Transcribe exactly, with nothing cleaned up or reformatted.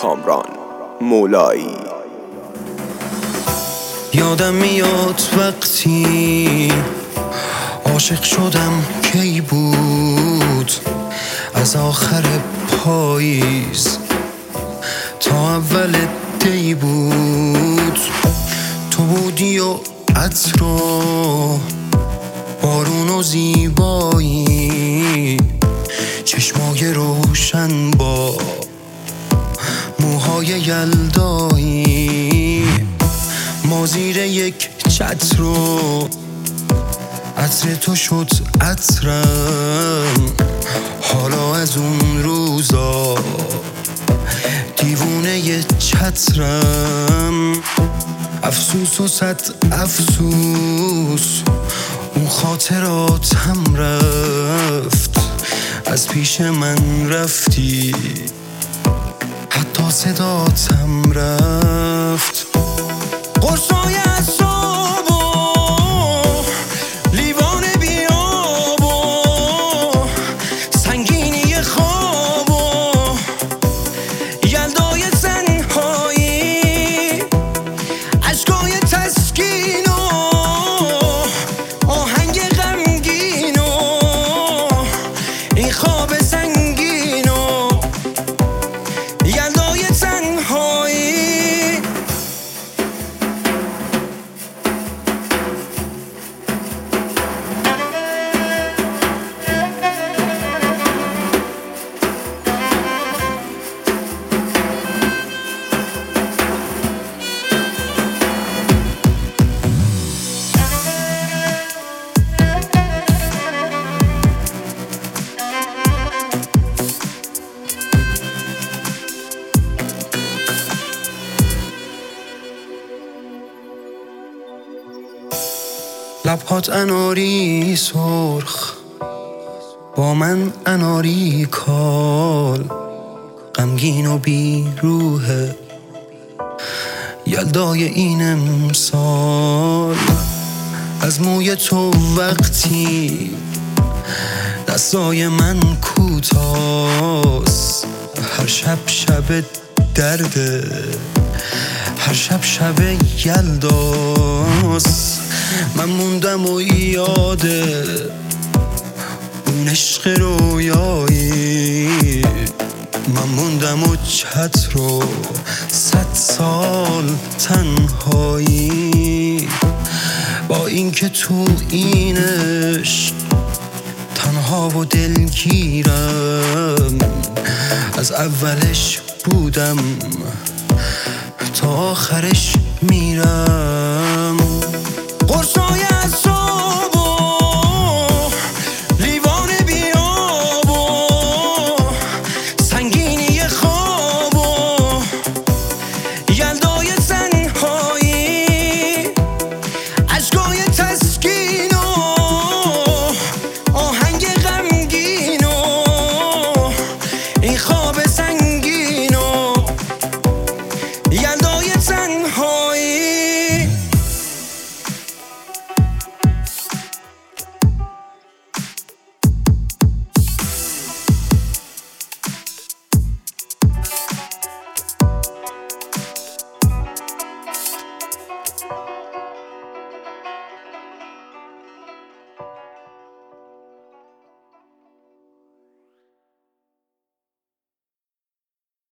کامران مولایی. یادم میاد وقتی عاشق شدم کی بود، از آخر پاییز تا اول دی بود. تو بودی و عطر و بارون و زیبایی، چشمای روشن با موهای یلدایی. ما زیر یک چتر و عطر تو شد عطرم، حالا از اون روزا دیوونه ی چترم. افسوس و صد افسوس اون خاطراتم رفت، از پیش من رفتی حتی صداتم رفت. قرصای اعصاب و لیوان بیاب و سنگینی خواب و یلدای تنهایی، اشکای تسکین و آهنگ غمگین و این خواب سنگین و یلدای تنهایی. لبهات اناری سرخ با من اناری کال، غمگین و بی روحه یلدای این امسال. از موی تو وقتی دستای من کوتاست، هر شب شب درده هر شب شب یلداست. من موندم و یاده اون عشق رویایی، من موندم و چتر و صد سال تنهایی. با اینکه تو این عشق تنها و دلگیرم، از اولش بودم تا آخرش میرم.